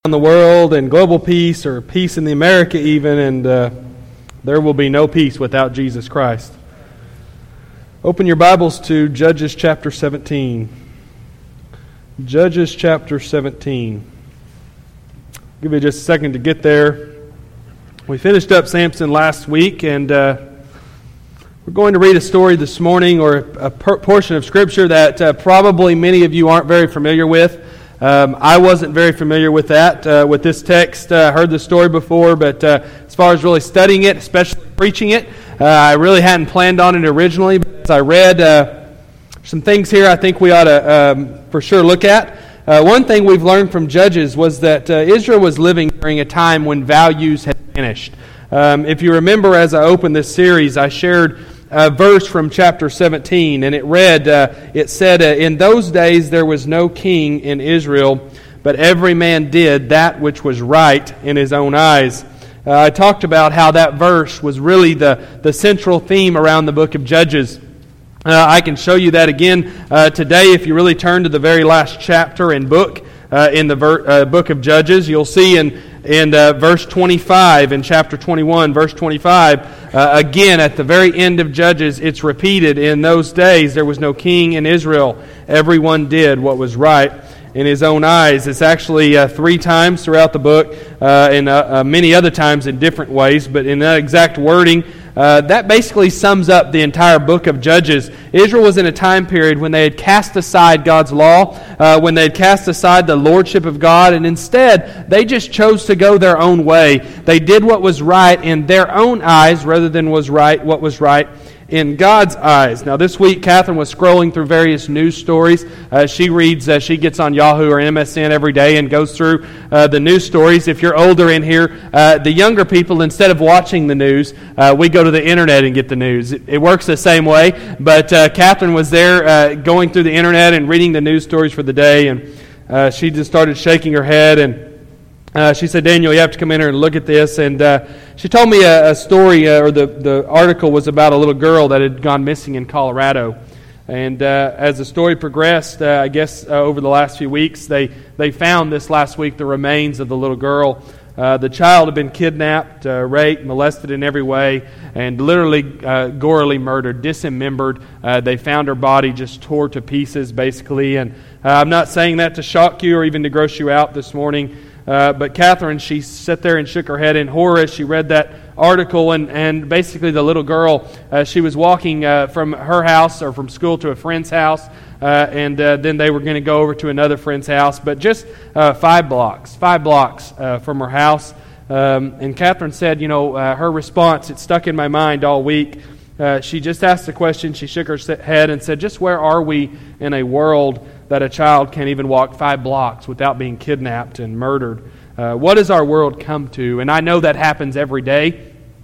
the world and global peace or peace in the America even, and there will be no peace without Jesus Christ. Open your Bibles to Judges chapter 17. Judges chapter 17. I'll give you just a second to get there. We finished up Samson last week, and we're going to read a story this morning, or a portion of Scripture that probably many of you aren't very familiar with. I wasn't very familiar with that, with this text. I heard the story before, but as far as really studying it, especially preaching it, I really hadn't planned on it originally. But as I read some things here I think we ought to for sure look at. One thing we've learned from Judges was that Israel was living during a time when values had vanished. If you remember, as I opened this series, I shared a verse from chapter 17, and it read, it said, "In those days there was no king in Israel, but every man did that which was right in his own eyes." I talked about how that verse was really the central theme around the book of Judges. I can show you that again today if you really turn to the very last chapter and book in the book of Judges. You'll see in verse 25, in chapter 21, verse 25, again at the very end of Judges, it's repeated, "In those days there was no king in Israel. Everyone did what was right in his own eyes." It's actually 3 times throughout the book, and many other times in different ways, but in that exact wording, that basically sums up the entire book of Judges. Israel was in a time period when they had cast aside God's law, when they had cast aside the lordship of God, and instead they just chose to go their own way. They did what was right in their own eyes rather than what was right in God's eyes. Now this week, Catherine was scrolling through various news stories. She gets on Yahoo or MSN every day and goes through the news stories. If you're older in here, the younger people, instead of watching the news, we go to the internet and get the news. It works the same way, but Catherine was there going through the internet and reading the news stories for the day, and she just started shaking her head, and she said, "Daniel, you have to come in here and look at this." And she told me a story, or the article was about a little girl that had gone missing in Colorado. And as the story progressed, I guess over the last few weeks, they found this last week the remains of the little girl. The child had been kidnapped, raped, molested in every way, and literally gorily murdered, dismembered. They found her body just tore to pieces, basically. And I'm not saying that to shock you or even to gross you out this morning. But Catherine, she sat there and shook her head in horror as she read that article, and basically the little girl, she was walking from her house or from school to a friend's house, and then they were going to go over to another friend's house, but just 5 blocks from her house. And Catherine said, her response, it stuck in my mind all week. She just asked the question, she shook her head and said, just where are we in a world that a child can't even walk 5 blocks without being kidnapped and murdered? What does our world come to? And I know that happens every day.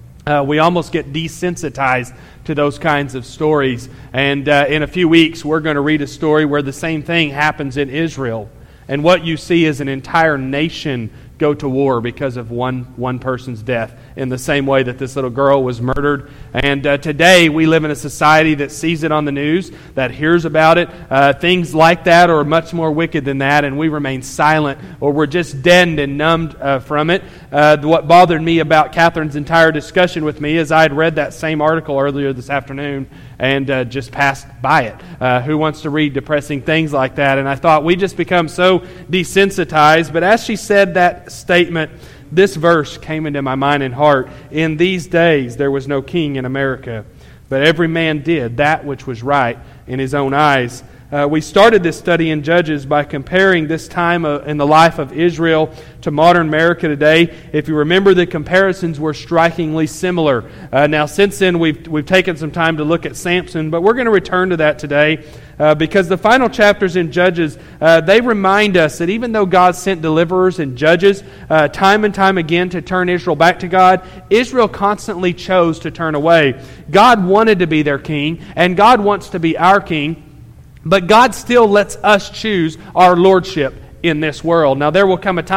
We almost get desensitized to those kinds of stories. And in a few weeks, we're going to read a story where the same thing happens in Israel. And what you see is an entire nation go to war because of one person's death, in the same way that this little girl was murdered. And today we live in a society that sees it on the news, that hears about it. Things like that are much more wicked than that, and we remain silent, or we're just deadened and numbed from it. What bothered me about Catherine's entire discussion with me is I had read that same article earlier this afternoon and just passed by it. Who wants to read depressing things like that? And I thought we just become so desensitized. But as she said that statement, this verse came into my mind and heart. "In these days there was no king in America, but every man did that which was right in his own eyes." We started this study in Judges by comparing this time in the life of Israel to modern America today. If you remember, the comparisons were strikingly similar. Now, since then, we've taken some time to look at Samson, but we're going to return to that today because the final chapters in Judges, they remind us that even though God sent deliverers and judges time and time again to turn Israel back to God, Israel constantly chose to turn away. God wanted to be their king, and God wants to be our king. But God still lets us choose our lordship in this world. Now, there will come a time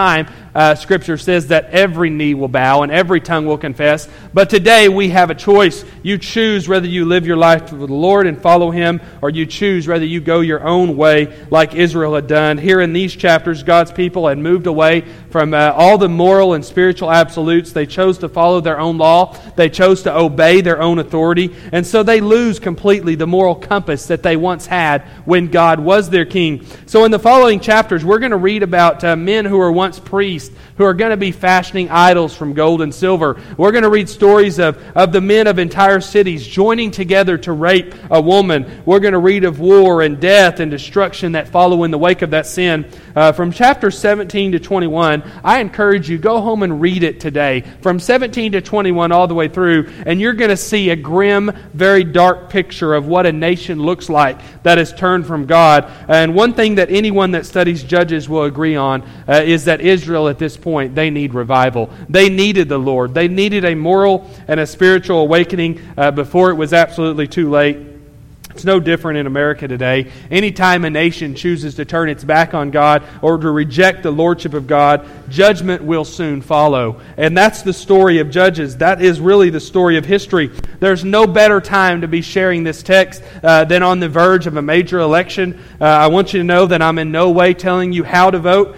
Scripture says that every knee will bow and every tongue will confess. But today we have a choice. You choose whether you live your life for the Lord and follow Him, or you choose whether you go your own way like Israel had done. Here in these chapters, God's people had moved away from all the moral and spiritual absolutes. They chose to follow their own law. They chose to obey their own authority. And so they lose completely the moral compass that they once had when God was their king. So in the following chapters, we're going to read about men who were once priests, who are going to be fashioning idols from gold and silver. We're going to read stories of the men of entire cities joining together to rape a woman. We're going to read of war and death and destruction that follow in the wake of that sin. From chapter 17 to 21, I encourage you, go home and read it today. From 17 to 21 all the way through, and you're going to see a grim, very dark picture of what a nation looks like that is turned from God. And one thing that anyone that studies Judges will agree on is that Israel at this point, they need revival. They needed the Lord. They needed a moral and a spiritual awakening before it was absolutely too late. It's no different in America today. Anytime a nation chooses to turn its back on God or to reject the lordship of God, judgment will soon follow. And that's the story of Judges. That is really the story of history. There's no better time to be sharing this text than on the verge of a major election. I want you to know that I'm in no way telling you how to vote.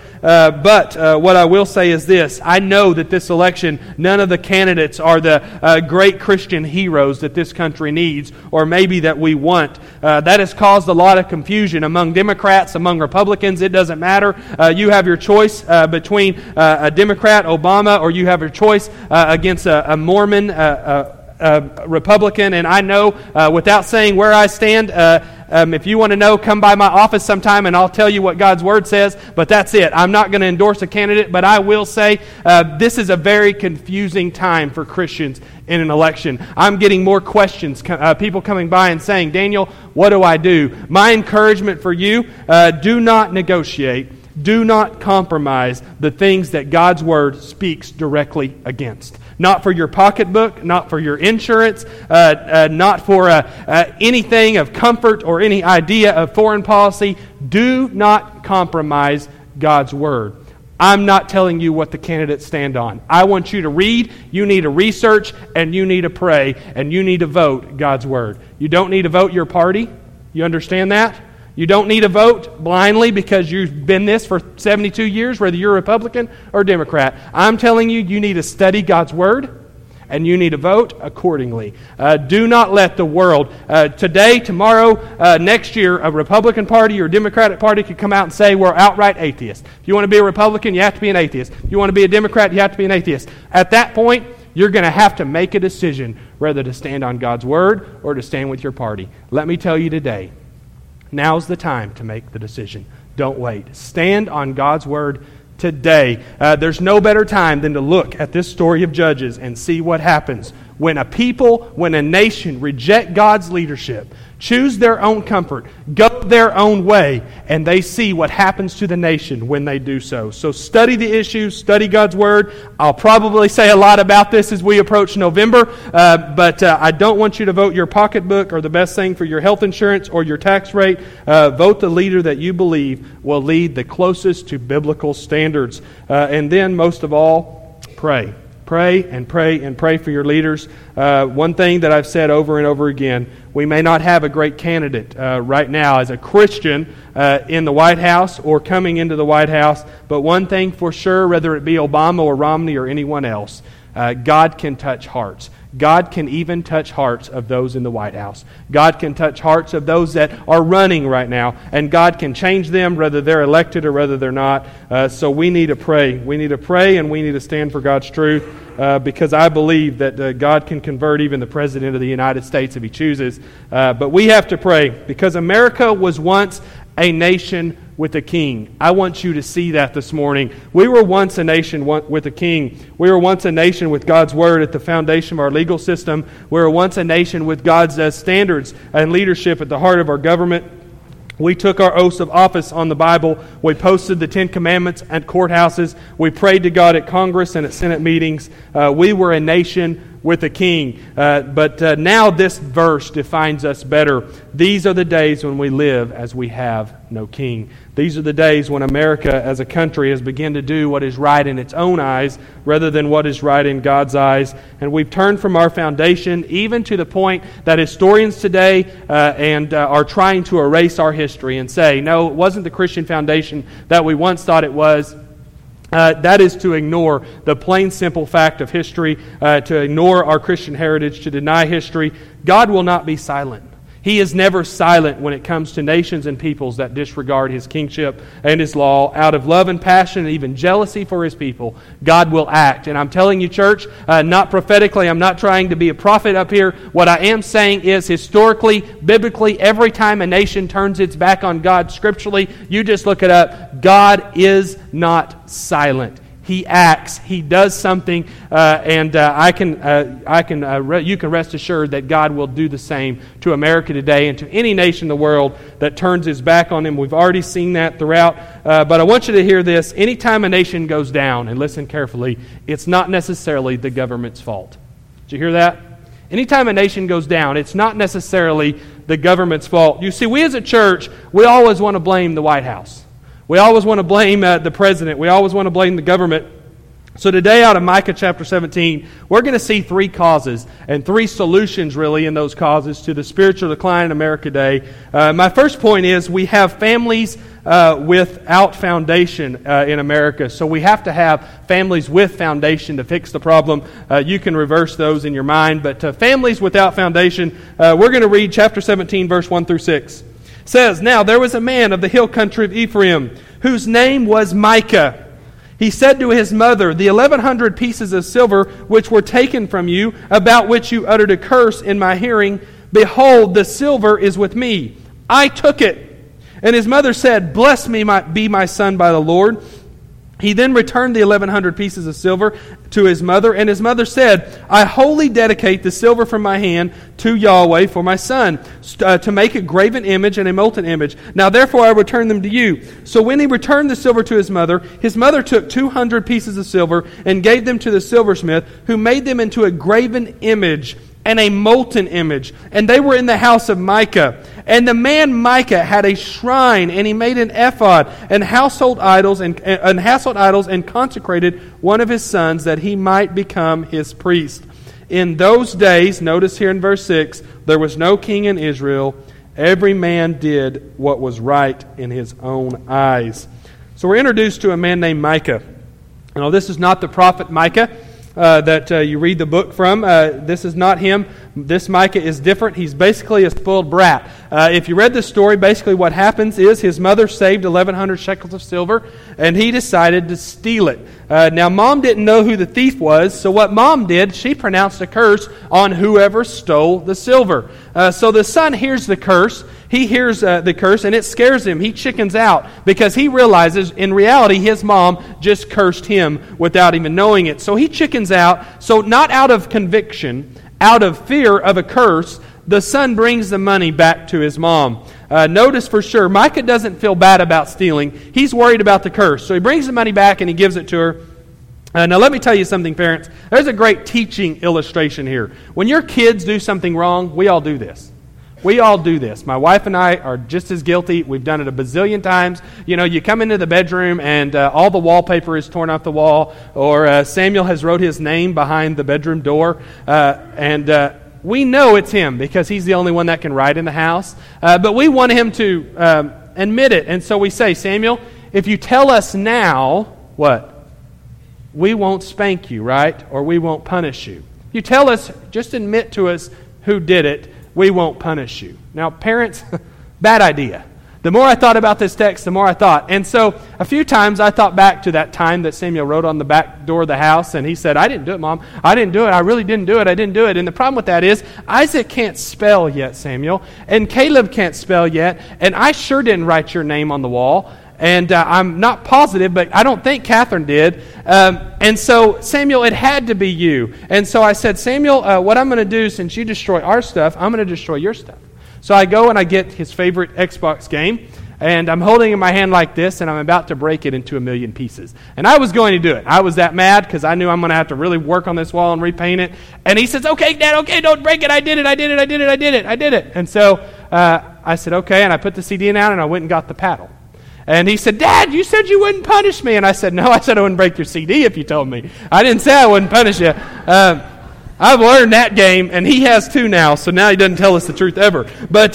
But what I will say is this. I know that this election, none of the candidates are the great Christian heroes that this country needs, or maybe that we want. That has caused a lot of confusion among Democrats, among Republicans. It doesn't matter. You have your choice between a Democrat, Obama, or you have your choice against a Mormon Republican. And I know, without saying where I stand, if you want to know, come by my office sometime and I'll tell you what God's Word says, but that's it. I'm not going to endorse a candidate, but I will say this is a very confusing time for Christians in an election. I'm getting more questions, people coming by and saying, Daniel, what do I do? My encouragement for you, do not negotiate. Do not compromise the things that God's Word speaks directly against. Not for your pocketbook, not for your insurance, not for anything of comfort or any idea of foreign policy. Do not compromise God's Word. I'm not telling you what the candidates stand on. I want you to read, you need to research, and you need to pray, and you need to vote God's Word. You don't need to vote your party. You understand that? You don't need to vote blindly because you've been this for 72 years, whether you're Republican or Democrat. I'm telling you, you need to study God's Word, and you need to vote accordingly. Do not let the world, today, tomorrow, next year, a Republican Party or Democratic Party could come out and say we're outright atheists. If you want to be a Republican, you have to be an atheist. If you want to be a Democrat, you have to be an atheist. At that point, you're going to have to make a decision whether to stand on God's Word or to stand with your party. Let me tell you today, now's the time to make the decision. Don't wait. Stand on God's Word today. There's no better time than to look at this story of Judges and see what happens when a people, when a nation reject God's leadership, choose their own comfort, go their own way, and they see what happens to the nation when they do so. So study the issues, study God's Word. I'll probably say a lot about this as we approach November, but I don't want you to vote your pocketbook or the best thing for your health insurance or your tax rate. Vote the leader that you believe will lead the closest to biblical standards. And then, most of all, pray. Pray and pray and pray for your leaders. One thing that I've said over and over again, we may not have a great candidate right now as a Christian in the White House or coming into the White House, but one thing for sure, whether it be Obama or Romney or anyone else, God can touch hearts. God can even touch hearts of those in the White House. God can touch hearts of those that are running right now, and God can change them whether they're elected or whether they're not. So we need to pray. We need to pray, and we need to stand for God's truth, because I believe that God can convert even the President of the United States if He chooses. But we have to pray, because America was once a nation with a king. I want you to see that this morning. We were once a nation with a king. We were once a nation with God's Word at the foundation of our legal system. We were once a nation with God's standards and leadership at the heart of our government. We took our oaths of office on the Bible. We posted the Ten Commandments at courthouses. We prayed to God at Congress and at Senate meetings. We were a nation with a king. But now this verse defines us better. These are the days when we live as we have no king. These are the days when America as a country has begun to do what is right in its own eyes rather than what is right in God's eyes. And we've turned from our foundation even to the point that historians today are trying to erase our history and say, no, it wasn't the Christian foundation that we once thought it was. That is to ignore the plain, simple fact of history, to ignore our Christian heritage, to deny history. God will not be silent. He is never silent when it comes to nations and peoples that disregard His kingship and His law. Out of love and passion and even jealousy for His people, God will act. And I'm telling you, church, not prophetically, I'm not trying to be a prophet up here. What I am saying is historically, biblically, every time a nation turns its back on God scripturally, you just look it up, God is not silent. He acts. He does something, and you can rest assured that God will do the same to America today and to any nation in the world that turns its back on Him. We've already seen that throughout. But I want you to hear this. Anytime a nation goes down, and listen carefully, it's not necessarily the government's fault. Did you hear that? Anytime a nation goes down, it's not necessarily the government's fault. You see, we as a church, we always want to blame the White House. We always want to blame the president. We always want to blame the government. So today out of Micah chapter 17, we're going to see three causes and three solutions really in those causes to the spiritual decline in America today. My first point is we have families without foundation in America. So we have to have families with foundation to fix the problem. You can reverse those in your mind. But families without foundation, we're going to read chapter 17, verse 1 through 6. It says, "Now there was a man of the hill country of Ephraim, whose name was Micah. He said to his mother, 'The 1,100 pieces of silver which were taken from you, about which you uttered a curse in my hearing, behold, the silver is with me. I took it.' And his mother said, 'Bless me, be my son by the Lord.' He then returned the 1,100 pieces of silver to his mother, and his mother said, 'I wholly dedicate the silver from my hand to Yahweh for my son, to make a graven image and a molten image. Now therefore I return them to you.' So when he returned the silver to his mother took 200 pieces of silver and gave them to the silversmith, who made them into a graven image and a molten image. And they were in the house of Micah. And the man Micah had a shrine, and he made an ephod and household idols and consecrated one of his sons that he might become his priest. In those days," notice here in verse 6, "there was no king in Israel. Every man did what was right in his own eyes." So we're introduced to a man named Micah. Now this is not the prophet Micah that you read the book from. This is not him. This Micah is different. He's basically a spoiled brat. If you read the story, basically what happens is his mother saved 1,100 shekels of silver, and he decided to steal it. Now, Mom didn't know who the thief was, so what Mom did, she pronounced a curse on whoever stole the silver. So the son hears the curse. He hears the curse, and it scares him. He chickens out because he realizes, in reality, his mom just cursed him without even knowing it. So he chickens out. So not out of conviction, out of fear of a curse, the son brings the money back to his mom. Notice for sure, Micah doesn't feel bad about stealing. He's worried about the curse. So he brings the money back and he gives it to her. Now let me tell you something, parents. There's a great teaching illustration here. When your kids do something wrong, we all do this. We all do this. My wife and I are just as guilty. We've done it a bazillion times. You know, you come into the bedroom and all the wallpaper is torn off the wall, or Samuel has wrote his name behind the bedroom door, and we know it's him because he's the only one that can write in the house. But we want him to admit it. And so we say, "Samuel, if you tell us now," what? "We won't spank you, right? Or we won't punish you. You tell us, just admit to us who did it, we won't punish you." Now, parents, bad idea. The more I thought about this text, the more I thought. And so a few times I thought back to that time that Samuel wrote on the back door of the house, and he said, "I didn't do it, Mom. I didn't do it. I really didn't do it. I didn't do it." And the problem with that is Isaac can't spell yet, Samuel, and Caleb can't spell yet, and I sure didn't write your name on the wall. And I'm not positive, but I don't think Catherine did. And so, Samuel, it had to be you. And so I said, "Samuel, what I'm going to do, since you destroy our stuff, I'm going to destroy your stuff." So I go and I get his favorite Xbox game, and I'm holding it in my hand like this, and I'm about to break it into 1,000,000 pieces. And I was going to do it. I was that mad because I knew I'm going to have to really work on this wall and repaint it. And he says, okay, Dad, okay, don't break it. I did it. And so I said, okay, and I put the CD down, and I went and got the paddle. And he said, Dad, you said you wouldn't punish me. And I said, no, I said I wouldn't break your CD if you told me. I didn't say I wouldn't punish you. I've learned that game, and he has too now, so now he doesn't tell us the truth ever. But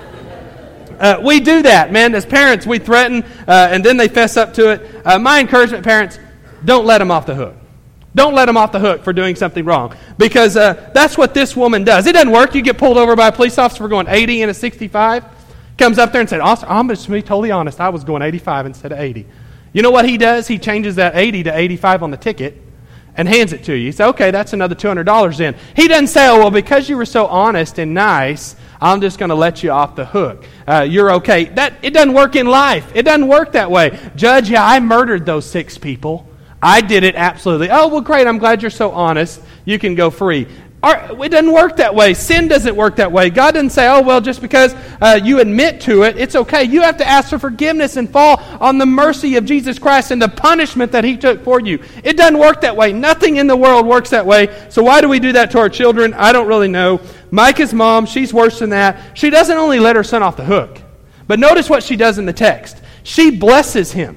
we do that, man. As parents, we threaten, and then they fess up to it. My encouragement, parents, don't let them off the hook. Don't let them off the hook for doing something wrong, because that's what this woman does. It doesn't work. You get pulled over by a police officer for going 80 in a 65. Comes up there and said, I'm just to be totally honest, I was going 85 instead of 80. You know what he does? He changes that 80 to 85 on the ticket and hands it to you. You say, okay, that's another $200 in. He doesn't say, oh, well, because you were so honest and nice, I'm just going to let you off the hook. You're okay. It doesn't work in life. It doesn't work that way. Judge, yeah, I murdered those 6 people. I did it, absolutely. Oh, well, great, I'm glad you're so honest. You can go free. It doesn't work that way. Sin doesn't work that way. God doesn't say, oh, well, just because you admit to it, it's okay. You have to ask for forgiveness and fall on the mercy of Jesus Christ and the punishment that He took for you. It doesn't work that way. Nothing in the world works that way. So why do we do that to our children? I don't really know. Micah's mom, she's worse than that. She doesn't only let her son off the hook, but notice what she does in the text. She blesses him.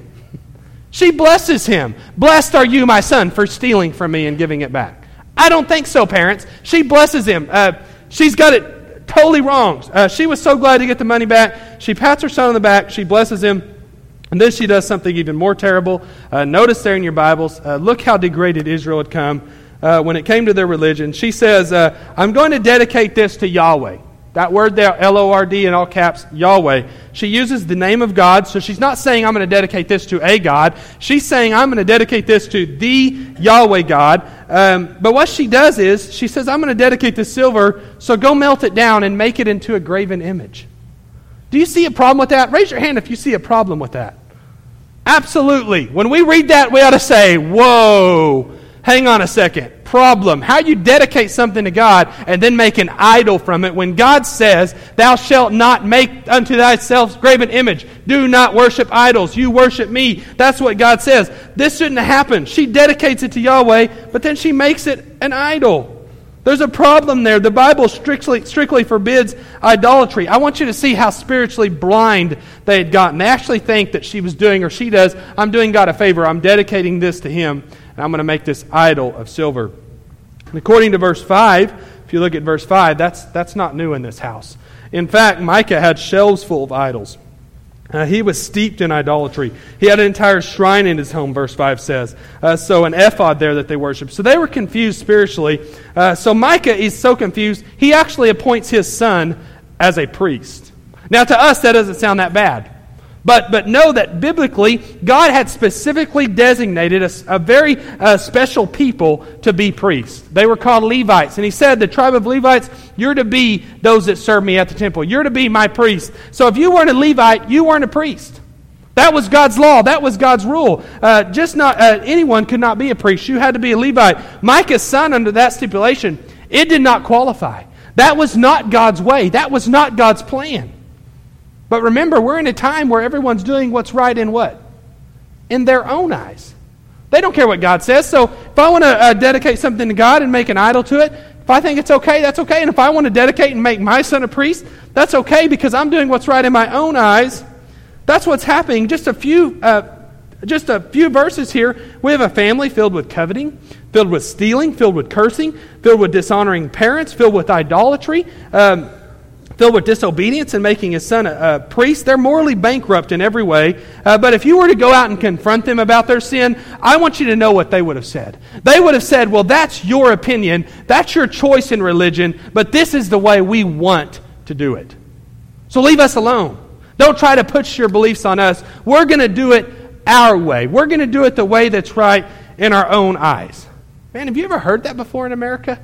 She blesses him. Blessed are you, my son, for stealing from me and giving it back. I don't think so, parents. She blesses him. She's got it totally wrong. She was so glad to get the money back. She pats her son on the back. She blesses him. And then she does something even more terrible. Notice there in your Bibles, look how degraded Israel had come when it came to their religion. She says, I'm going to dedicate this to Yahweh. That word there, L-O-R-D in all caps, Yahweh. She uses the name of God, so she's not saying I'm going to dedicate this to a God. She's saying I'm going to dedicate this to the Yahweh God. But what she does is, she says, I'm going to dedicate this silver, so go melt it down and make it into a graven image. Do you see a problem with that? Raise your hand if you see a problem with that. Absolutely. When we read that, we ought to say, whoa, hang on a second. Problem. How you dedicate something to God and then make an idol from it when God says, thou shalt not make unto thyself graven image. Do not worship idols. You worship me. That's what God says. This shouldn't have happened. She dedicates it to Yahweh, but then she makes it an idol. There's a problem there. The Bible strictly forbids idolatry. I want you to see how spiritually blind they had gotten. They actually think that she was doing, or she does, I'm doing God a favor. I'm dedicating this to Him, and I'm going to make this idol of silver. And according to verse 5, if you look at verse 5, that's not new in this house. In fact, Micah had shelves full of idols. He was steeped in idolatry. He had an entire shrine in his home, verse 5 says. So an ephod there that they worshiped. So they were confused spiritually. So Micah is so confused, he actually appoints his son as a priest. Now to us, that doesn't sound that bad. But know that biblically, God had specifically designated a very special people to be priests. They were called Levites. And He said, the tribe of Levites, you're to be those that serve me at the temple. You're to be my priests. So if you weren't a Levite, you weren't a priest. That was God's law. That was God's rule. Anyone could not be a priest. You had to be a Levite. Micah's son, under that stipulation, it did not qualify. That was not God's way. That was not God's plan. But remember, we're in a time where everyone's doing what's right in what? In their own eyes. They don't care what God says. So if I want to dedicate something to God and make an idol to it, if I think it's okay, that's okay. And if I want to dedicate and make my son a priest, that's okay because I'm doing what's right in my own eyes. That's what's happening. Just a few verses here. We have a family filled with coveting, filled with stealing, filled with cursing, filled with dishonoring parents, filled with idolatry, filled with disobedience and making his son a priest. They're morally bankrupt in every way. But if you were to go out and confront them about their sin, I want you to know what they would have said. They would have said, well, that's your opinion. That's your choice in religion. But this is the way we want to do it. So leave us alone. Don't try to push your beliefs on us. We're going to do it our way. We're going to do it the way that's right in our own eyes. Man, have you ever heard that before in America?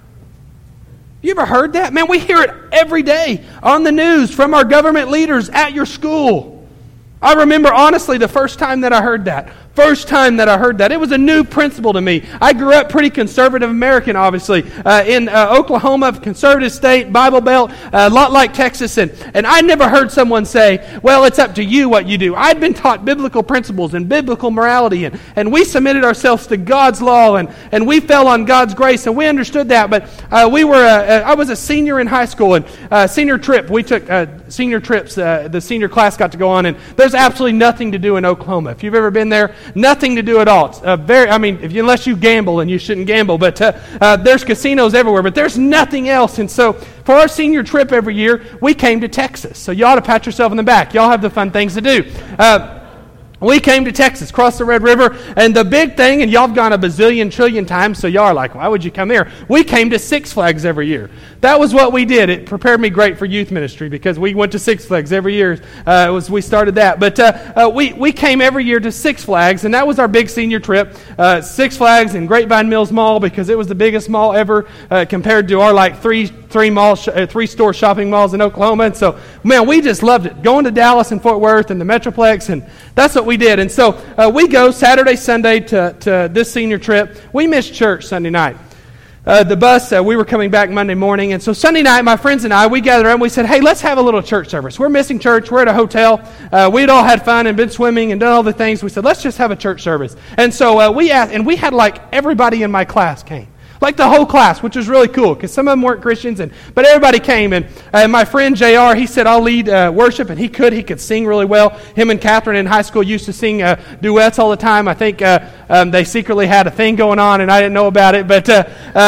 You ever heard that? Man, we hear it every day on the news from our government leaders at your school. I remember, honestly, the first time that I heard that. First time that I heard that. It was a new principle to me. I grew up pretty conservative American, obviously, in Oklahoma, conservative state, Bible Belt, a lot like Texas. And I never heard someone say, well, it's up to you what you do. I'd been taught biblical principles and biblical morality, and we submitted ourselves to God's law, and we fell on God's grace, and we understood that. But I was a senior in high school, and senior trip, we took senior trips, the senior class got to go on, and there's absolutely nothing to do in Oklahoma. If you've ever been there, nothing to do at all. It's unless you gamble, and you shouldn't gamble, but there's casinos everywhere, but there's nothing else. And so for our senior trip every year, we came to Texas. So you ought to pat yourself on the back. Y'all have the fun things to do. We came to Texas, crossed the Red River, and the big thing, and y'all have gone a bazillion trillion times, so y'all are like, why would you come here? We came to Six Flags every year. That was what we did. It prepared me great for youth ministry because we went to Six Flags every year. We started that. But we came every year to Six Flags, and that was our big senior trip. Six Flags and Grapevine Mills Mall, because it was the biggest mall ever compared to our like three-store shopping malls in Oklahoma. And so, man, we just loved it. Going to Dallas and Fort Worth and the Metroplex, and that's what we did. And so we go Saturday, Sunday to this senior trip. We missed church Sunday night. The bus, we were coming back Monday morning. And so Sunday night, my friends and I, we gathered up and we said, hey, let's have a little church service. We're missing church. We're at a hotel. We'd all had fun and been swimming and done all the things. We said, let's just have a church service. And so we asked, and we had like everybody in my class came. Like the whole class, which was really cool because some of them weren't Christians, but everybody came. And my friend JR, he said, I'll lead worship, and he could sing really well. Him and Catherine in high school used to sing duets all the time. I think they secretly had a thing going on, and I didn't know about it, but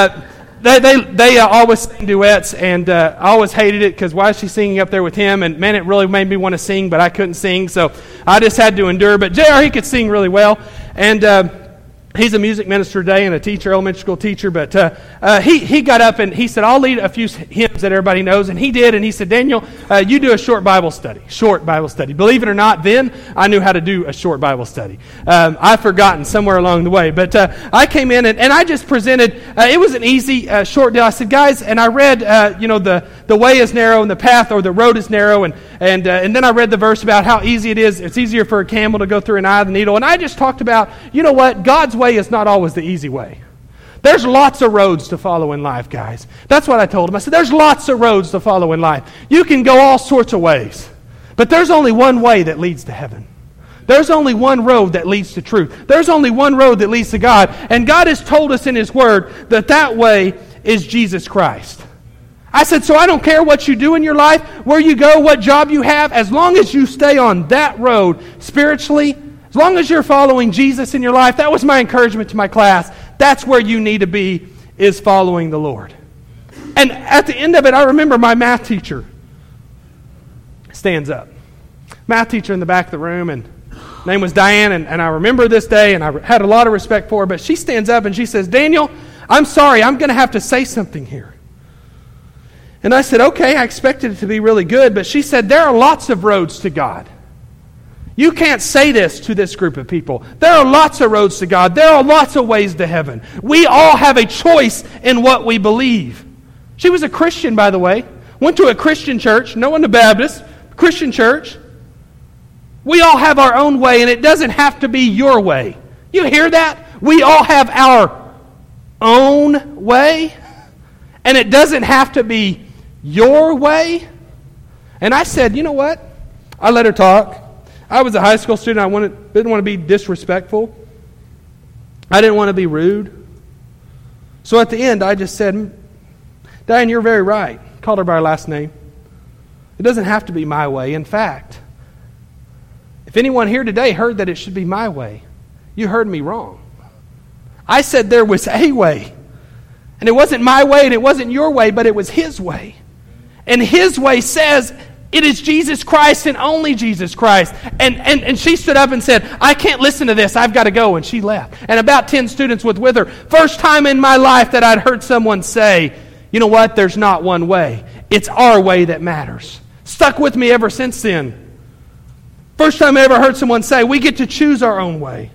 they always sang duets, and I always hated it because why is she singing up there with him? And man, it really made me want to sing, but I couldn't sing, so I just had to endure. But JR, he could sing really well, and he's a music minister today and a teacher, elementary school teacher, but he got up and he said, I'll lead a few hymns that everybody knows, and he did, and he said, Daniel, you do a short Bible study. Believe it or not, then I knew how to do a short Bible study. I've forgotten somewhere along the way, but I came in and I just presented, it was an easy, short deal. I said, guys, and I read, the way is narrow and the path or the road is narrow, and then I read the verse about how easy it is. It's easier for a camel to go through an eye of the needle, and I just talked about, you know what, God's way is not always the easy way. There's lots of roads to follow in life, guys. That's what I told him. I said, there's lots of roads to follow in life. You can go all sorts of ways, but there's only one way that leads to heaven. There's only one road that leads to truth. There's only one road that leads to God, and God has told us in His Word that way is Jesus Christ. I said, so I don't care what you do in your life, where you go, what job you have, as long as you stay on that road spiritually, as long as you're following Jesus in your life. That was my encouragement to my class. That's where you need to be, is following the Lord. And at the end of it, I remember my math teacher stands up. Math teacher in the back of the room, and her name was Diane, and I remember this day, and I had a lot of respect for her, but she stands up and she says, Daniel, I'm sorry, I'm going to have to say something here. And I said, okay, I expected it to be really good, but she said, there are lots of roads to God. You can't say this to this group of people. There are lots of roads to God. There are lots of ways to heaven. We all have a choice in what we believe. She was a Christian, by the way. Went to a Christian church, no one a Baptist, Christian church. We all have our own way, and it doesn't have to be your way. You hear that? We all have our own way, and it doesn't have to be your way. And I said, you know what? I let her talk. I was a high school student. I didn't want to be disrespectful. I didn't want to be rude. So at the end, I just said, Diane, you're very right. Called her by her last name. It doesn't have to be my way. In fact, if anyone here today heard that it should be my way, you heard me wrong. I said there was a way. And it wasn't my way and it wasn't your way, but it was His way. And His way says it is Jesus Christ and only Jesus Christ. And she stood up and said, I can't listen to this. I've got to go. And she left. And about 10 students with her. First time in my life that I'd heard someone say, you know what? There's not one way. It's our way that matters. Stuck with me ever since then. First time I ever heard someone say, we get to choose our own way.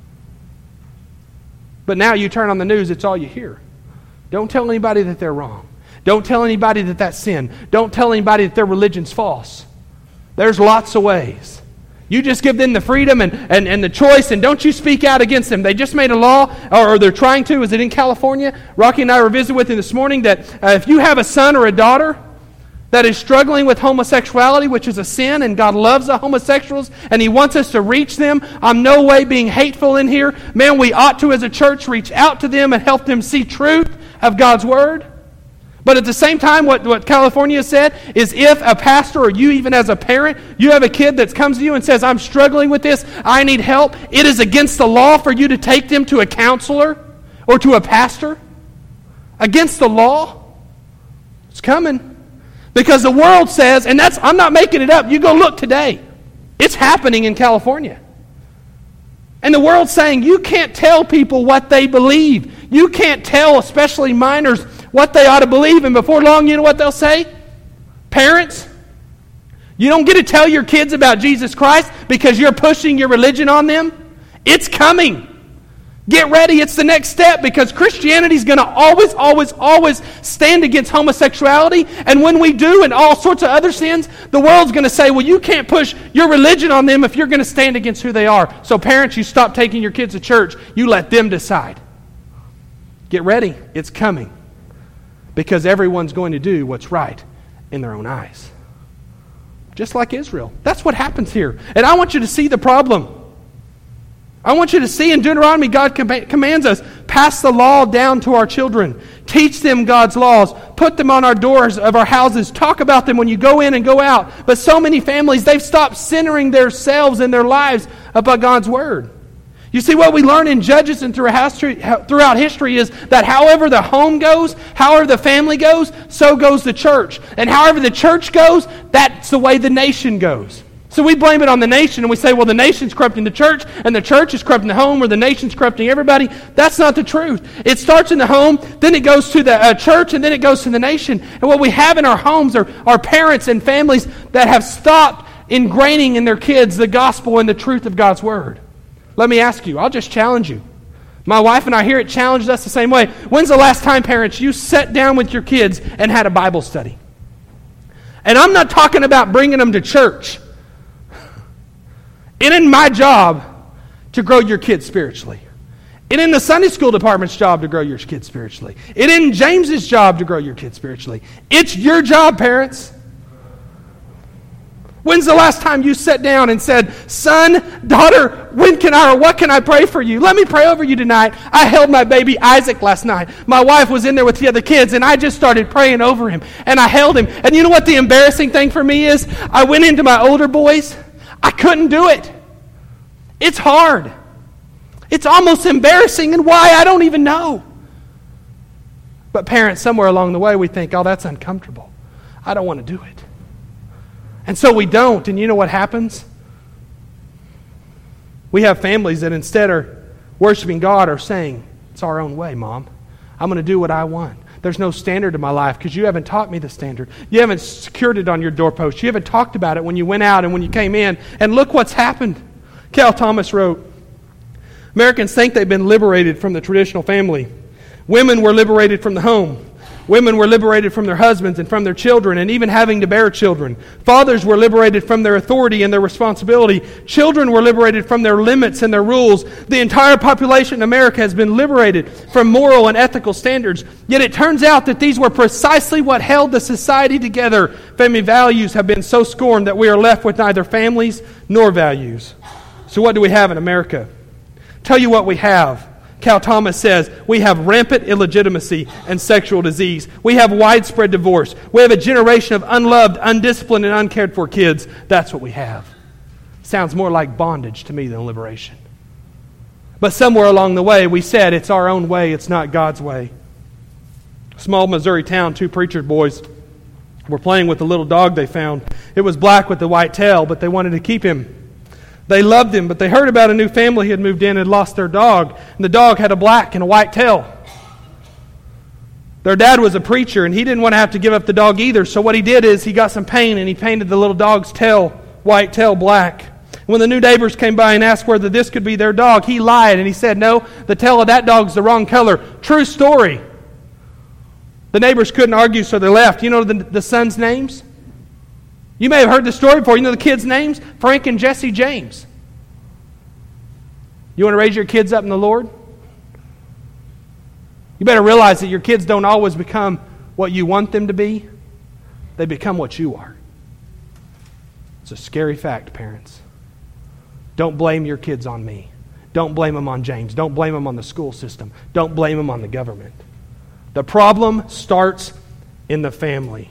But now you turn on the news, it's all you hear. Don't tell anybody that they're wrong. Don't tell anybody that that's sin. Don't tell anybody that their religion's false. There's lots of ways. You just give them the freedom and the choice, and don't you speak out against them. They just made a law, or they're trying to. Is it in California? Rocky and I were visiting with him this morning that if you have a son or a daughter that is struggling with homosexuality, which is a sin, and God loves the homosexuals, and He wants us to reach them, I'm no way being hateful in here. Man, we ought to, as a church, reach out to them and help them see truth of God's Word. But at the same time, what California said is if a pastor or you even as a parent, you have a kid that comes to you and says, I'm struggling with this, I need help, it is against the law for you to take them to a counselor or to a pastor. Against the law. It's coming. Because the world says, and I'm not making it up, you go look today. It's happening in California. And the world's saying, you can't tell people what they believe. You can't tell, especially minors, what they ought to believe, and before long, you know what they'll say? Parents, you don't get to tell your kids about Jesus Christ because you're pushing your religion on them. It's coming. Get ready. It's the next step because Christianity is going to always stand against homosexuality. And when we do, and all sorts of other sins, the world's going to say, well, you can't push your religion on them if you're going to stand against who they are. So parents, you stop taking your kids to church. You let them decide. Get ready. It's coming. Because everyone's going to do what's right in their own eyes. Just like Israel. That's what happens here. And I want you to see the problem. I want you to see in Deuteronomy, God commands us, pass the law down to our children. Teach them God's laws. Put them on our doors of our houses. Talk about them when you go in and go out. But so many families, they've stopped centering themselves and their lives upon God's Word. You see, what we learn in Judges and throughout history is that however the home goes, however the family goes, so goes the church. And however the church goes, that's the way the nation goes. So we blame it on the nation and we say, well, the nation's corrupting the church and the church is corrupting the home or the nation's corrupting everybody. That's not the truth. It starts in the home, then it goes to the church, and then it goes to the nation. And what we have in our homes are our parents and families that have stopped ingraining in their kids the gospel and the truth of God's Word. Let me ask you, I'll just challenge you. My wife and I here, it challenged us the same way. When's the last time, parents, you sat down with your kids and had a Bible study? And I'm not talking about bringing them to church. It isn't my job to grow your kids spiritually. It isn't the Sunday school department's job to grow your kids spiritually. It isn't James's job to grow your kids spiritually. It's your job, parents. When's the last time you sat down and said, son, daughter, what can I pray for you? Let me pray over you tonight. I held my baby Isaac last night. My wife was in there with the other kids, and I just started praying over him. And I held him. And you know what the embarrassing thing for me is? I went into my older boys. I couldn't do it. It's hard. It's almost embarrassing, and why, I don't even know. But parents, somewhere along the way, we think, oh, that's uncomfortable. I don't want to do it. And so we don't, and you know what happens? We have families that instead are worshiping God are saying, it's our own way, Mom. I'm going to do what I want. There's no standard in my life because you haven't taught me the standard. You haven't secured it on your doorpost. You haven't talked about it when you went out and when you came in. And look what's happened. Cal Thomas wrote, Americans think they've been liberated from the traditional family. Women were liberated from the home. Women were liberated from their husbands and from their children and even having to bear children. Fathers were liberated from their authority and their responsibility. Children were liberated from their limits and their rules. The entire population in America has been liberated from moral and ethical standards. Yet it turns out that these were precisely what held the society together. Family values have been so scorned that we are left with neither families nor values. So what do we have in America? Tell you what we have. Cal Thomas says, we have rampant illegitimacy and sexual disease. We have widespread divorce. We have a generation of unloved, undisciplined, and uncared for kids. That's what we have. Sounds more like bondage to me than liberation. But somewhere along the way, we said it's our own way, it's not God's way. Small Missouri town, two preacher boys were playing with a little dog they found. It was black with a white tail, but they wanted to keep him. They loved him, but they heard about a new family had moved in and had lost their dog. And the dog had a black and a white tail. Their dad was a preacher, and he didn't want to have to give up the dog either. So what he did is he got some paint, and he painted the little dog's tail, white tail, black. When the new neighbors came by and asked whether this could be their dog, he lied, and he said, no, the tail of that dog's the wrong color. True story. The neighbors couldn't argue, so they left. You know the sons' names? You may have heard the story before. You know the kids' names? Frank and Jesse James. You want to raise your kids up in the Lord? You better realize that your kids don't always become what you want them to be. They become what you are. It's a scary fact, parents. Don't blame your kids on me. Don't blame them on James. Don't blame them on the school system. Don't blame them on the government. The problem starts in the family.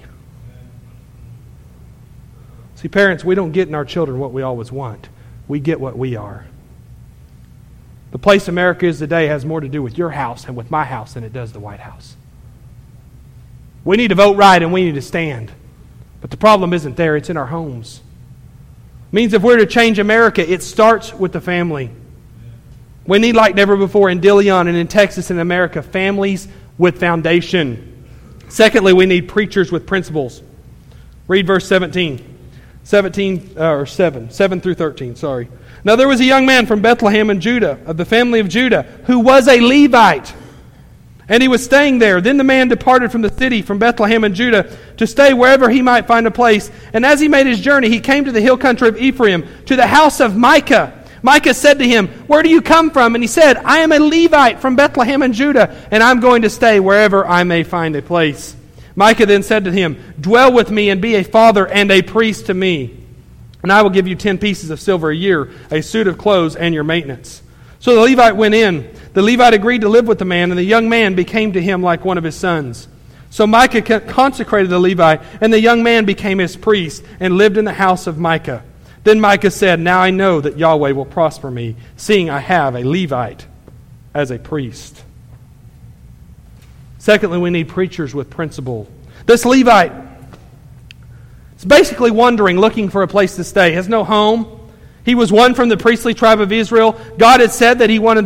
See, parents, we don't get in our children what we always want. We get what we are. The place America is today has more to do with your house and with my house than it does the White House. We need to vote right and we need to stand. But the problem isn't there, it's in our homes. It means if we're to change America, it starts with the family. We need, like never before in Dilion and in Texas and America, families with foundation. Secondly, we need preachers with principles. Read verse 7 through 13, sorry. Now there was a young man from Bethlehem in Judah, of the family of Judah, who was a Levite. And he was staying there. Then the man departed from the city, from Bethlehem in Judah, to stay wherever he might find a place. And as he made his journey, he came to the hill country of Ephraim, to the house of Micah. Micah said to him, "Where do you come from?" And he said, "I am a Levite from Bethlehem in Judah, and I'm going to stay wherever I may find a place." Micah then said to him, "Dwell with me and be a father and a priest to me. And I will give you 10 pieces of silver a year, a suit of clothes, and your maintenance." So the Levite went in. The Levite agreed to live with the man, and the young man became to him like one of his sons. So Micah consecrated the Levite, and the young man became his priest, and lived in the house of Micah. Then Micah said, "Now I know that Yahweh will prosper me, seeing I have a Levite as a priest." Secondly, we need preachers with principle. This Levite is basically wandering, looking for a place to stay. He has no home. He was one from the priestly tribe of Israel. God had said that he wanted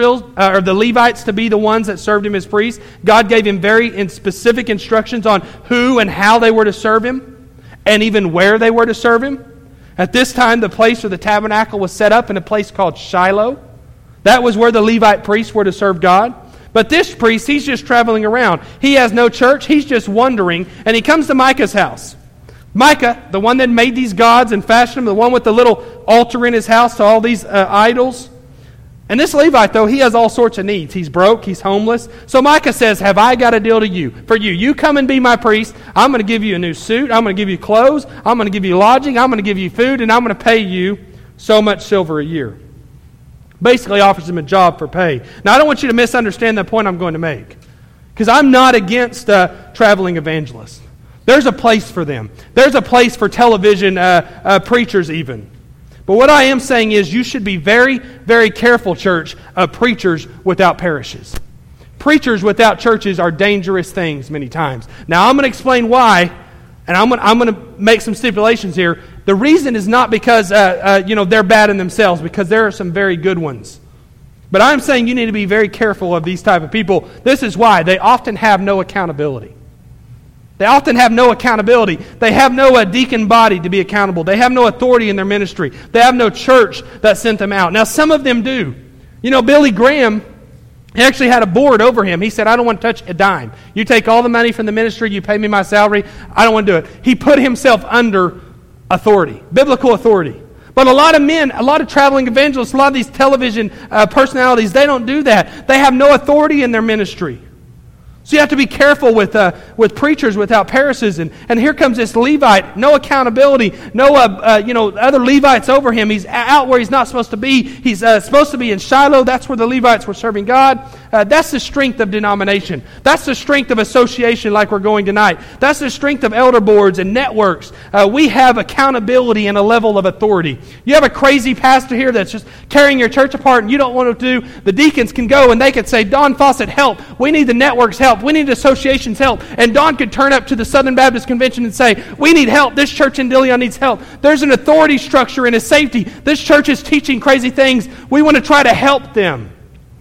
the Levites to be the ones that served him as priests. God gave him very specific instructions on who and how they were to serve him, and even where they were to serve him. At this time, the place where the tabernacle was set up in a place called Shiloh. That was where the Levite priests were to serve God. But this priest, he's just traveling around. He has no church. He's just wandering. And he comes to Micah's house. Micah, the one that made these gods and fashioned them, the one with the little altar in his house to all these idols. And this Levite, though, he has all sorts of needs. He's broke. He's homeless. So Micah says, "Have I got a deal for you? You come and be my priest. I'm going to give you a new suit. I'm going to give you clothes. I'm going to give you lodging. I'm going to give you food. And I'm going to pay you so much silver a year." Basically offers him a job for pay. Now, I don't want you to misunderstand the point I'm going to make. Because I'm not against traveling evangelists. There's a place for them. There's a place for television preachers even. But what I am saying is you should be very, very careful, church, of preachers without parishes. Preachers without churches are dangerous things many times. Now, I'm going to explain why, and I'm going to make some stipulations here. The reason is not because they're bad in themselves, because there are some very good ones. But I'm saying you need to be very careful of these type of people. This is why. They often have no accountability. They often have no accountability. They have no deacon body to be accountable. They have no authority in their ministry. They have no church that sent them out. Now, some of them do. You know, Billy Graham, he actually had a board over him. He said, "I don't want to touch a dime. You take all the money from the ministry, you pay me my salary. I don't want to do it." He put himself under authority, biblical authority. But a lot of men, a lot of traveling evangelists, a lot of these television personalities, they don't do that. They have no authority in their ministry. So you have to be careful with preachers without parishes. And here comes this Levite, no accountability, no other Levites over him. He's out where he's not supposed to be. He's supposed to be in Shiloh. That's where the Levites were serving God. That's the strength of denomination. That's the strength of association like we're going tonight. That's the strength of elder boards and networks. We have accountability and a level of authority. You have a crazy pastor here that's just tearing your church apart and you don't want to do. The deacons can go and they could say, "Don Fawcett, help. We need the network's help. We need association's help." And Don could turn up to the Southern Baptist Convention and say, "We need help. This church in Dilion needs help." There's an authority structure and a safety. This church is teaching crazy things. We want to try to help them.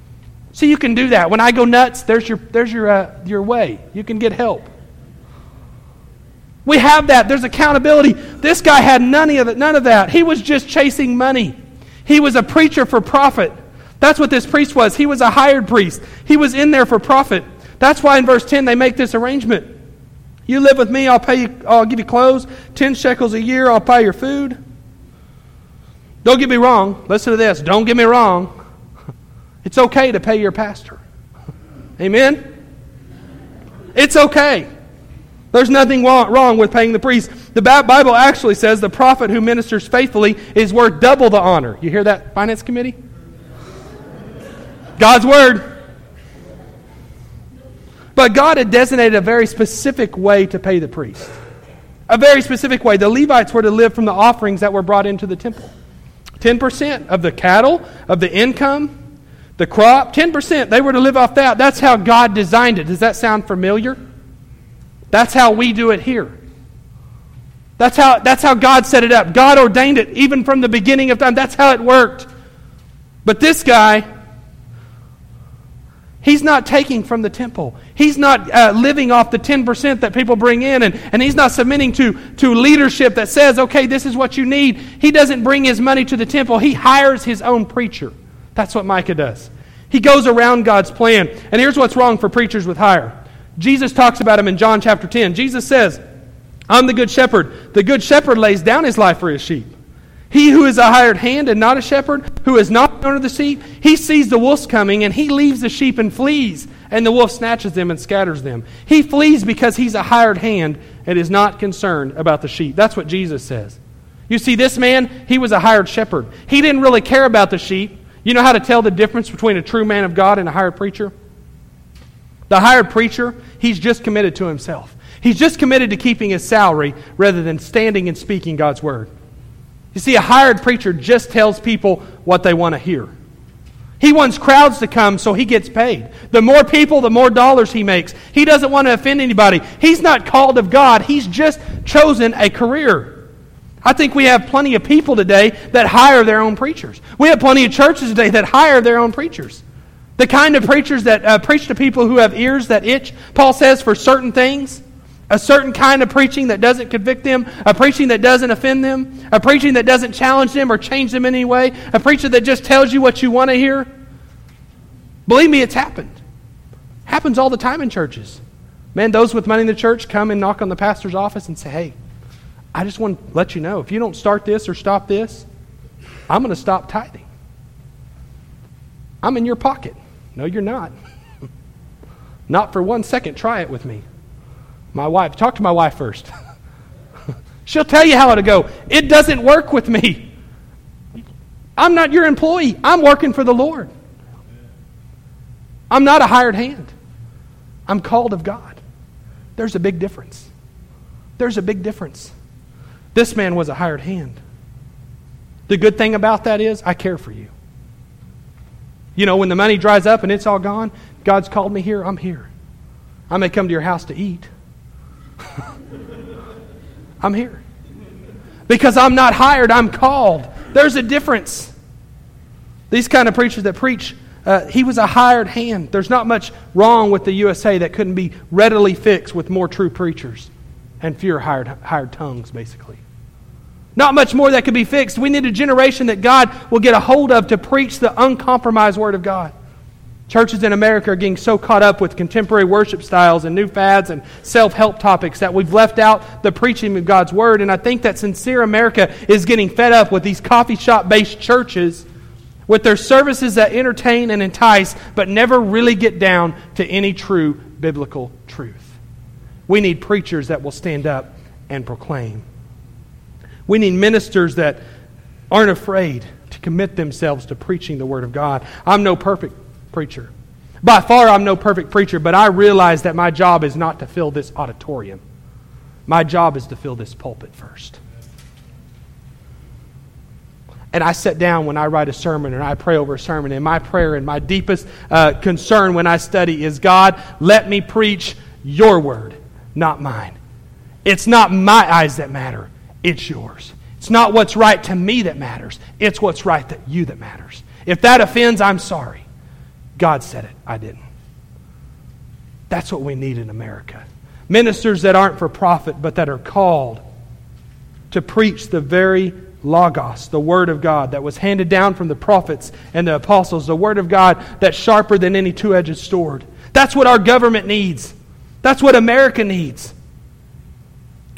So you can do that. When I go nuts, there's your way. You can get help. We have that. There's accountability. This guy had none of that. He was just chasing money. He was a preacher for profit. That's what this priest was. He was a hired priest. He was in there for profit. That's why in verse 10 they make this arrangement. You live with me, I'll give you clothes. 10 shekels a year, I'll pay your food. Don't get me wrong. Listen to this. Don't get me wrong. It's okay to pay your pastor. Amen? It's okay. There's nothing wrong with paying the priest. The Bible actually says the prophet who ministers faithfully is worth double the honor. You hear that, Finance Committee? God's Word. But God had designated a very specific way to pay the priest. A very specific way. The Levites were to live from the offerings that were brought into the temple. 10% of the cattle, of the income, the crop, 10%, they were to live off that. That's how God designed it. Does that sound familiar? That's how we do it here. That's how God set it up. God ordained it even from the beginning of time. That's how it worked. But this guy, he's not taking from the temple. He's not living off the 10% that people bring in, and he's not submitting to leadership that says, okay, this is what you need. He doesn't bring his money to the temple. He hires his own preacher. That's what Micah does. He goes around God's plan. And here's what's wrong for preachers with hire. Jesus talks about him in John chapter 10. Jesus says, I'm the good shepherd. The good shepherd lays down his life for his sheep. He who is a hired hand and not a shepherd, who is not the owner of the sheep, he sees the wolves coming and he leaves the sheep and flees, and the wolf snatches them and scatters them. He flees because he's a hired hand and is not concerned about the sheep. That's what Jesus says. You see, this man, he was a hired shepherd. He didn't really care about the sheep. You know how to tell the difference between a true man of God and a hired preacher? The hired preacher, he's just committed to himself. He's just committed to keeping his salary rather than standing and speaking God's word. You see, a hired preacher just tells people what they want to hear. He wants crowds to come so he gets paid. The more people, the more dollars he makes. He doesn't want to offend anybody. He's not called of God. He's just chosen a career. I think we have plenty of people today that hire their own preachers. We have plenty of churches today that hire their own preachers. The kind of preachers that preach to people who have ears that itch, Paul says, for certain things. A certain kind of preaching that doesn't convict them, a preaching that doesn't offend them, a preaching that doesn't challenge them or change them in any way, a preacher that just tells you what you want to hear. Believe me, it's happened. Happens all the time in churches. Man, those with money in the church come and knock on the pastor's office and say, hey, I just want to let you know, if you don't start this or stop this, I'm going to stop tithing. I'm in your pocket. No, you're not. Not for 1 second. Try it with me. My wife, talk to my wife first. She'll tell you how it'll go. It doesn't work with me. I'm not your employee. I'm working for the Lord. I'm not a hired hand. I'm called of God. There's a big difference. There's a big difference. This man was a hired hand. The good thing about that is I care for you. You know, when the money dries up and it's all gone, God's called me here, I'm here. I may come to your house to eat. I'm here. Because I'm not hired, I'm called. There's a difference. These kind of preachers that preach, he was a hired hand. There's not much wrong with the USA that couldn't be readily fixed with more true preachers and fewer hired tongues, basically. Not much more that could be fixed. We need a generation that God will get a hold of to preach the uncompromised Word of God. Churches in America are getting so caught up with contemporary worship styles and new fads and self-help topics that we've left out the preaching of God's Word. And I think that sincere America is getting fed up with these coffee shop-based churches with their services that entertain and entice but never really get down to any true biblical truth. We need preachers that will stand up and proclaim. We need ministers that aren't afraid to commit themselves to preaching the Word of God. I'm no perfect preacher. By far, I'm no perfect preacher, but I realize that my job is not to fill this auditorium. My job is to fill this pulpit first. And I sit down when I write a sermon and I pray over a sermon, and my prayer and my deepest concern when I study is, God, let me preach your word, not mine. It's not my eyes that matter. It's yours. It's not what's right to me that matters. It's what's right to you that matters. If that offends, I'm sorry. God said it. I didn't. That's what we need in America. Ministers that aren't for profit, but that are called to preach the very Logos, the Word of God that was handed down from the prophets and the apostles, the Word of God that's sharper than any two-edged sword. That's what our government needs. That's what America needs.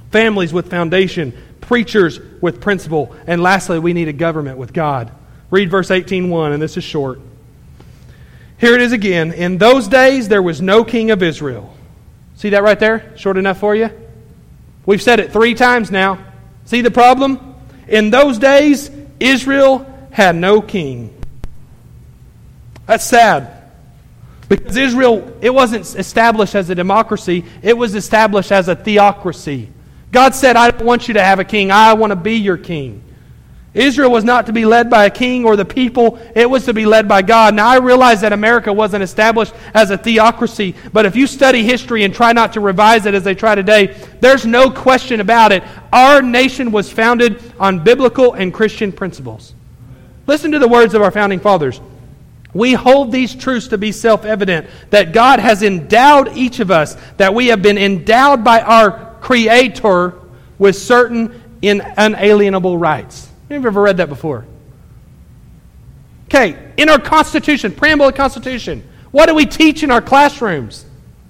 families with foundation, preachers with principle, and lastly, we need a government with God. Read verse 18:1, and this is short. Here it is again. In those days there was no king of Israel. See that right there? Short enough for you? We've said it 3 times now. See the problem? In those days, Israel had no king. That's sad. Because Israel, it wasn't established as a democracy. It was established as a theocracy. God said, I don't want you to have a king. I want to be your king. Israel was not to be led by a king or the people. It was to be led by God. Now, I realize that America wasn't established as a theocracy, but if you study history and try not to revise it as they try today, there's no question about it. Our nation was founded on biblical and Christian principles. Listen to the words of our founding fathers. We hold these truths to be self-evident, that God has endowed each of us, that we have been endowed by our Creator with certain unalienable rights. Have you ever read that before? Okay, in our Constitution, preamble of the Constitution, what do we teach in our classrooms?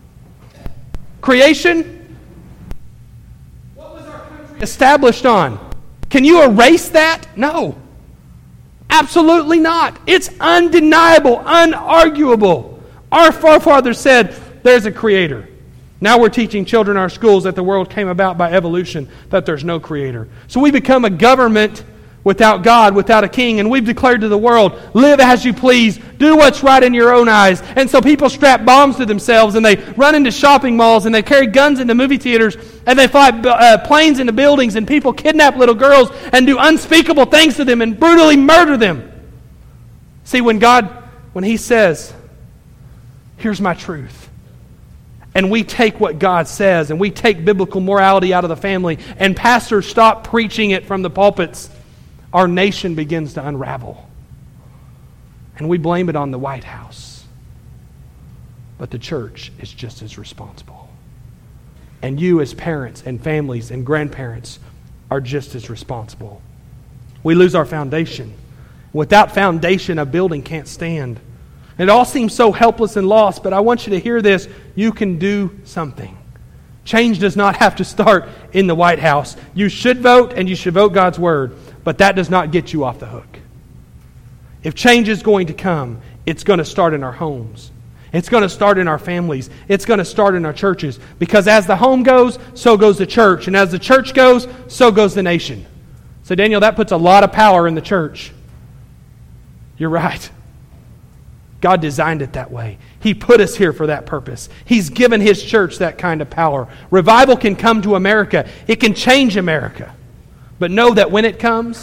Creation? What was our country established on? Can you erase that? No. Absolutely not. It's undeniable, unarguable. Our forefathers said there's a creator. Now we're teaching children in our schools that the world came about by evolution, that there's no creator. So we become a government without God, without a king, and we've declared to the world, live as you please, do what's right in your own eyes. And so people strap bombs to themselves, and they run into shopping malls, and they carry guns into movie theaters, and they fly planes into buildings, and people kidnap little girls and do unspeakable things to them and brutally murder them. See, when He says, here's my truth, and we take what God says, and we take biblical morality out of the family, and pastors stop preaching it from the pulpits, our nation begins to unravel. And we blame it on the White House. But the church is just as responsible. And you as parents and families and grandparents are just as responsible. We lose our foundation. Without foundation, a building can't stand. It all seems so helpless and lost, but I want you to hear this. You can do something. Change does not have to start in the White House. You should vote, and you should vote God's Word. But that does not get you off the hook. If change is going to come, it's going to start in our homes. It's going to start in our families. It's going to start in our churches. Because as the home goes, so goes the church. And as the church goes, so goes the nation. So Daniel, that puts a lot of power in the church. You're right. God designed it that way. He put us here for that purpose. He's given His church that kind of power. Revival can come to America. It can change America. But know that when it comes,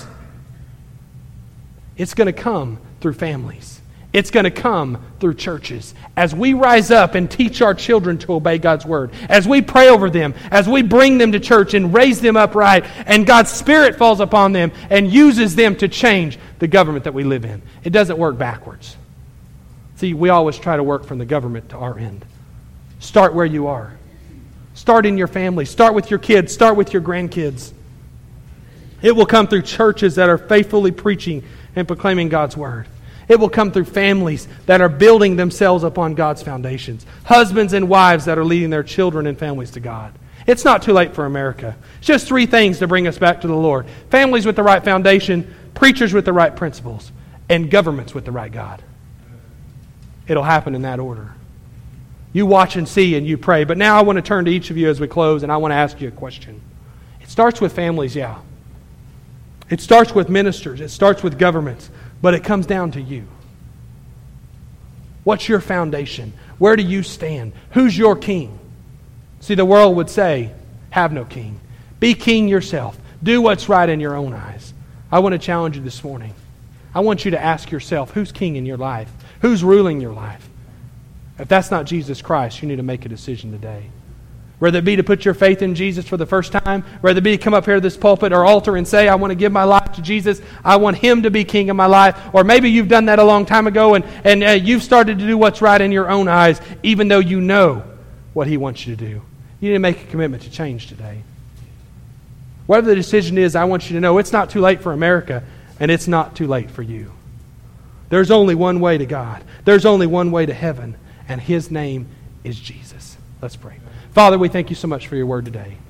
it's going to come through families. It's going to come through churches. As we rise up and teach our children to obey God's Word, as we pray over them, as we bring them to church and raise them up right, and God's Spirit falls upon them and uses them to change the government that we live in. It doesn't work backwards. See, we always try to work from the government to our end. Start where you are. Start in your family. Start with your kids. Start with your grandkids. It will come through churches that are faithfully preaching and proclaiming God's Word. It will come through families that are building themselves upon God's foundations. Husbands and wives that are leading their children and families to God. It's not too late for America. It's just 3 things to bring us back to the Lord. Families with the right foundation, preachers with the right principles, and governments with the right God. It'll happen in that order. You watch and see and you pray. But now I want to turn to each of you as we close, and I want to ask you a question. It starts with families, yeah. It starts with ministers. It starts with governments. But it comes down to you. What's your foundation? Where do you stand? Who's your king? See, the world would say, have no king. Be king yourself. Do what's right in your own eyes. I want to challenge you this morning. I want you to ask yourself, who's king in your life? Who's ruling your life? If that's not Jesus Christ, you need to make a decision today. Whether it be to put your faith in Jesus for the first time, whether it be to come up here to this pulpit or altar and say, I want to give my life to Jesus, I want Him to be king of my life, or maybe you've done that a long time ago and you've started to do what's right in your own eyes, even though you know what He wants you to do. You need to make a commitment to change today. Whatever the decision is, I want you to know it's not too late for America, and it's not too late for you. There's only one way to God. There's only one way to heaven, and His name is Jesus. Let's pray. Father, we thank you so much for your word today.